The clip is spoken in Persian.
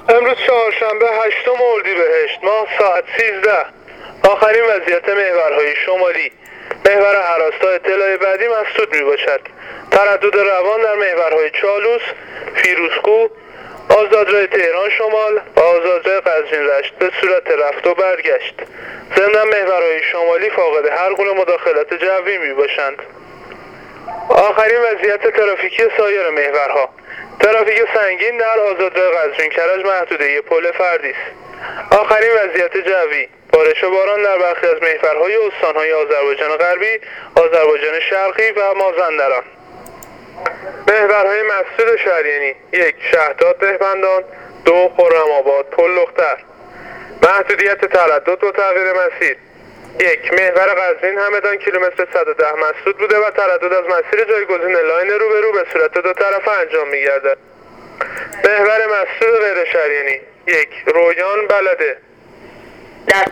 امروز چهارشنبه 8 اردیبهشت ماه ساعت 13. آخرین وضعیت محورهای شمالی. محور هراستا اطلاع بعدی مسدود می باشد. تردد روان در محورهای چالوس، فیروزکوه، آزادراه تهران شمال و آزادراه قزوین رشت به صورت رفت و برگشت. ضمن محورهای شمالی فاقد هر گونه مداخلت جوی می باشند. آخرین وضعیت ترافیکی سایر محورها. ترافیک سنگین در آزادراه قزوین کرج محدوده پل فردی است. آخرین وضعیت جوی. بارش و باران در برخی از محورهای استانهای آذربایجان غربی، آذربایجان شرقی و مازندران. محورهای مسدود شهریانی: 1. شهداد بهبندان، 2. خرم‌آباد پل لختر. محدودیت تردد و تغییر مسیر: 1. محور قزوین همدان کیلومتر 110 مسدود بوده و تردد از مسیر جایگزین لاین روبرو به صورت دو طرفه انجام می‌گردد. محور مسدود غیر شهریانی: 1. رویان بلده. در